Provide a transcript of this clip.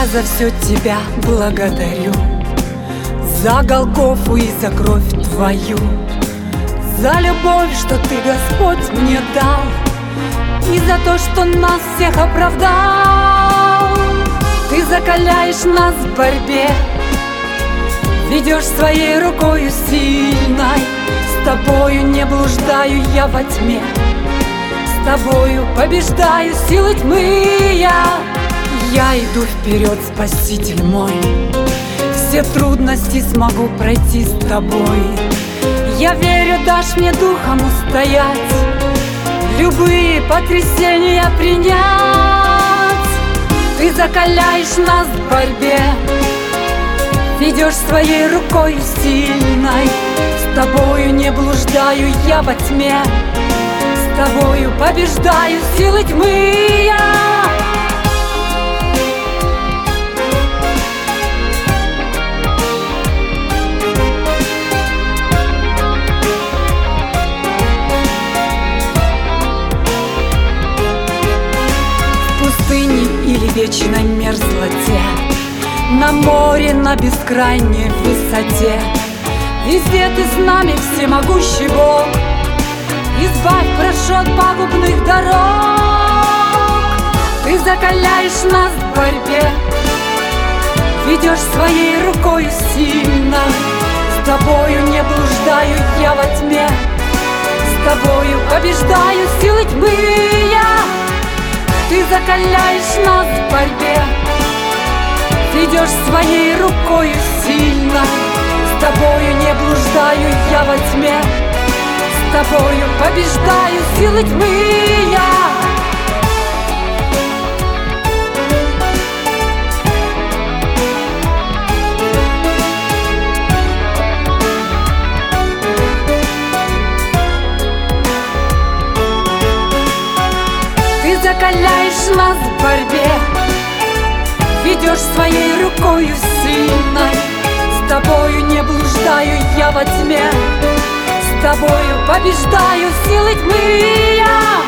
за все тебя благодарю, за Голгофу и за кровь твою, за любовь, что ты, Господь, мне дал, и за то, что нас всех оправдал. Ты закаляешь нас в борьбе, ведешь своей рукою сильной. С тобою не блуждаю я во тьме, с тобою побеждаю силы тьмы я иду вперед, Спаситель мой, все трудности смогу пройти с тобой. Я верю, дашь мне духом устоять, любые потрясения принять. Ты закаляешь нас в борьбе, ведешь своей рукой сильной. С тобою не блуждаю я во тьме, с тобою побеждаю силы тьмы я. В пустыне или вечной мерзлоте, на море, на бескрайней высоте, везде ты с нами, всемогущий Бог. Избавь, прошу, от пагубных дорог. Ты закаляешь нас в борьбе, ведешь своей рукой сильно. С тобою не блуждаю я во тьме, с тобою побеждаю силы тьмы я. Ты закаляешь нас в борьбе, ведешь своей рукою сильно. С тобою не блуждаю я во тьме, с тобою побеждаю силы тьмы я. Ты закаляешь нас в борьбе, ведешь своей рукою сильной. С тобою не блуждаю я во тьме, с тобою побеждаю силы тьмы я.